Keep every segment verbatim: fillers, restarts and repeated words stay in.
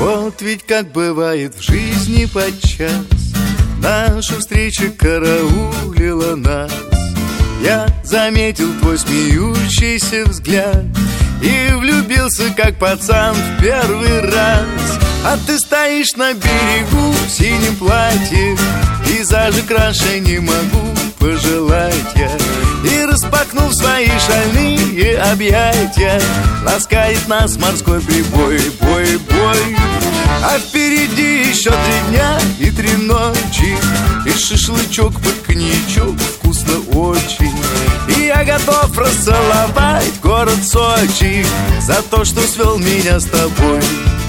Вот ведь как бывает в жизни подчас, наша встреча караулила нас. Я заметил твой смеющийся взгляд и влюбился, как пацан, в первый раз. А ты стоишь на берегу в синем платье, пейзажи краше не могу пожелать я. И распахнув свои шальные объятия, ласкает нас морской прибой, бой, бой. А впереди еще три дня и три ночи, и шашлычок под коньячок, вкусно очень. И я готов расцеловать город Сочи за то, что свел меня с тобой.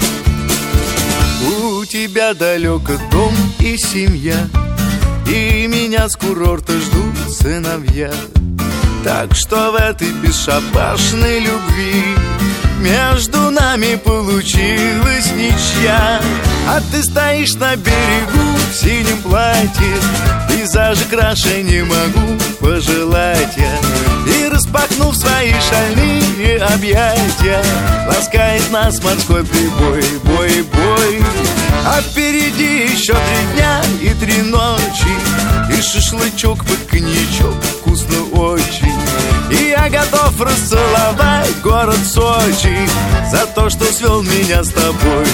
У тебя далеко дом и семья, и меня с курорта ждут сыновья. Так что в этой бесшабашной любви между нами получилась ничья. А ты стоишь на берегу в синем платье, пейзажи краше не могу пожелать я. И распахнув свои шальные объятия, ласкает нас морской прибой, бой, бой. А впереди еще три дня и три ночи, и шашлычок под коньячок, вкусно очень. И я готов расцеловать город Сочи за то, что свел меня с тобой.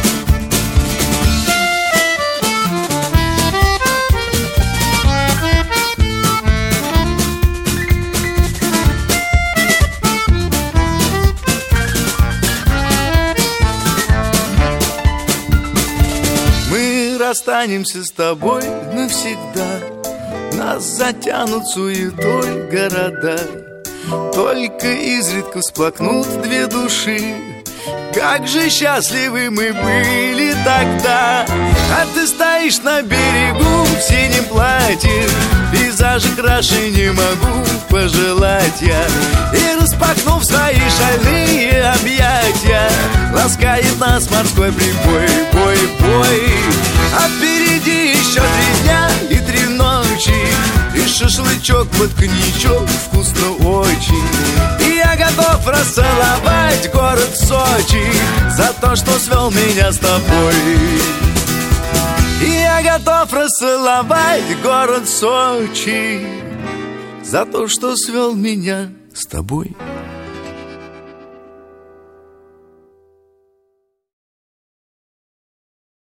Мы расстанемся с тобой навсегда, нас затянут суетой города. Только изредка всплакнут две души. Как же счастливы мы были тогда. А ты стоишь на берегу в синем платье, пейзажи краше не могу пожелать я. И распахнув свои шальные объятия, ласкает нас морской прибой, бой, бой. А впереди еще три дня и три ночи, и шашлычок под коньячок, вкусно очень. И я готов расцеловать город Сочи за то, что свел меня с тобой. И я готов расцеловать город Сочи за то, что свел меня с тобой.